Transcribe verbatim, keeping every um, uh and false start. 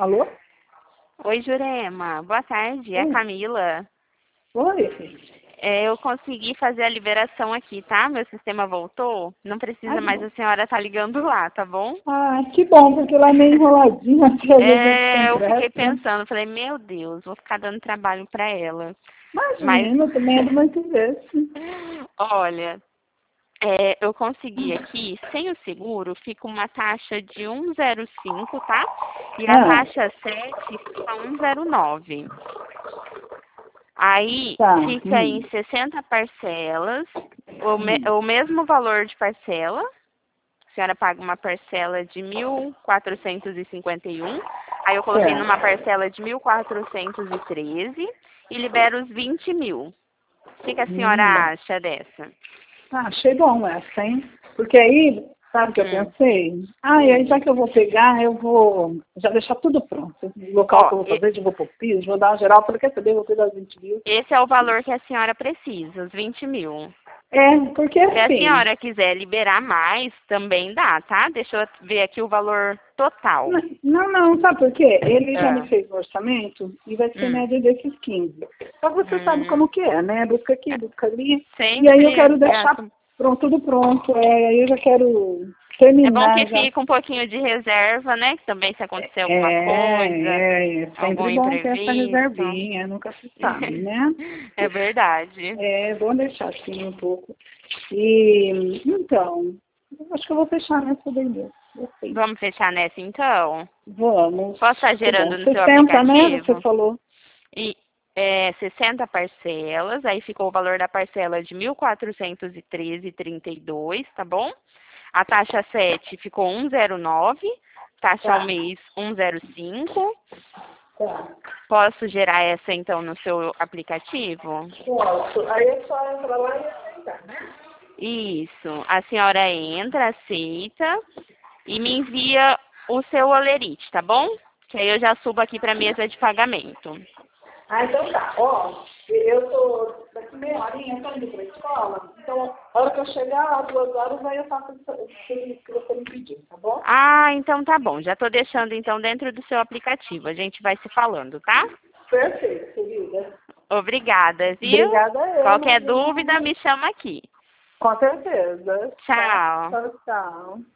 Alô? Oi, Jurema. Boa tarde. É a Oi. Camila. Oi. É, eu consegui fazer a liberação aqui, tá? Meu sistema voltou. Não Ah, precisa que mais bom. a senhora estar ligando lá, tá bom? Ah, que bom, porque lá é meio enroladinho, até às vezes a gente tem É, eu fiquei pressa. pensando, falei, meu Deus, vou ficar dando trabalho pra ela. Mas, Imagina, eu também é do muito vezes. olha, é, eu consegui aqui, sem o seguro, fica uma taxa de um vírgula zero cinco, tá? E a Ah, taxa sete fica um vírgula zero nove. Aí tá. fica Hum. em sessenta parcelas, o, me, o mesmo valor de parcela. A senhora paga uma parcela de mil quatrocentos e cinquenta e um. Aí eu coloquei numa Certo. parcela de mil quatrocentos e treze e libero os vinte mil. O que, que a Hum. senhora acha dessa? Ah, achei bom essa, hein? Porque aí, sabe o que eu Hum, pensei? Ah, e aí hum. já que eu vou pegar, eu vou já deixar tudo pronto. O local Ó, que eu vou e- fazer, eu vou pôr piso, vou dar uma geral, falei, quer saber, eu vou cuidar das vinte mil. esse é o valor que a senhora precisa, os vinte mil. É, porque Se a assim, senhora quiser liberar mais, também dá, tá? Deixa eu ver aqui o valor total. não, não, sabe por quê? Ele já me Ah, fez o orçamento e vai ser hum, média desses quinze. Só que você sabe hum, como que é, né? Busca aqui, é, busca ali. E aí eu sempre quero deixar gasto. pronto, tudo pronto. É, aí eu já quero É bom terminar que já. fique um pouquinho de reserva, né? Que também se acontecer alguma coisa, É, é algum sempre bom ter essa imprevisto. reservinha, nunca se sabe, né? É verdade. É bom deixar assim um pouco. E então, eu acho que eu vou fechar nessa daí mesmo. Gostei. Vamos fechar nessa então? Vamos. Posso estar Que bom. gerando no seu sessenta, né? Você aplicativo? falou. E é, sessenta parcelas, aí ficou o valor da parcela de mil quatrocentos e treze vírgula trinta e dois, tá bom? A taxa sete ficou um vírgula zero nove, taxa ao Tá, mês um vírgula zero cinco. tá. Posso gerar essa então no seu aplicativo? Posso. Aí é só entrar lá e aceitar, né? Isso. A senhora entra, aceita e me envia o seu olerite, tá bom? Que aí eu já subo aqui para mesa de pagamento. Ah, então tá. Ó, eu tô daqui meia horinha, eu tô indo pra escola. Então, a hora que eu chegar, às duas horas, aí eu faço o serviço que você me pediu, tá bom? Ah, então tá bom. Já tô deixando então dentro do seu aplicativo. A gente vai se falando, tá? Perfeito, querida. Obrigada, viu? Obrigada eu, Qualquer imagina. dúvida, me chama aqui. Com certeza. Tá? Tchau. Tchau, tchau.